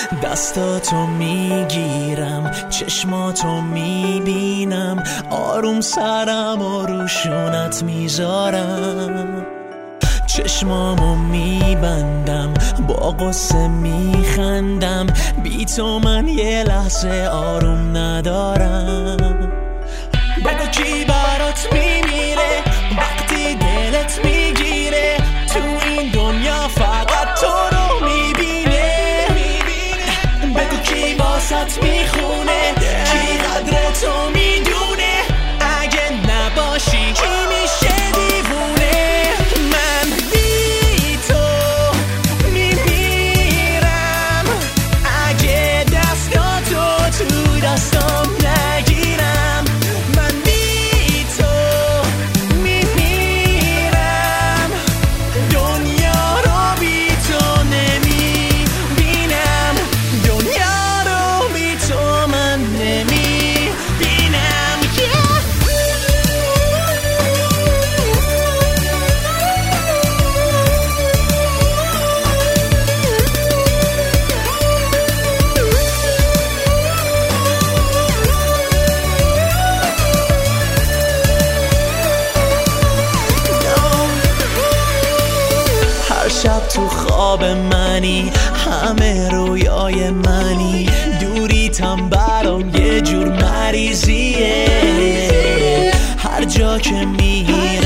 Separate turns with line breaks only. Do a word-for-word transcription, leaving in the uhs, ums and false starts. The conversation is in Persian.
دستاتو میگیرم، چشماتو میبینم، آروم سرم و روشونت میذارم، چشمامو میبندم، با قصه میخندم، بی تو من یه لحظه آروم ندارم. بگو کی برات میمیره وقتی دلت میگیره، تو این دنیا فقط تو رو میبینه. بگو کی واسط میخونه، کی قدر تو میدونه، اگه نباشی کی میشه دیوونه. من بی تو میمیرم، اگه دستاتو تو دستام نگیرم. من بی تو میمیرم، دنیا رو بی تو نمیبینم، دنیا رو بی تو من نمیبینم. هر شب تو خواب منی، همه رویای منی، دوریتم برام یه جور مریضیه. هر جا که میرم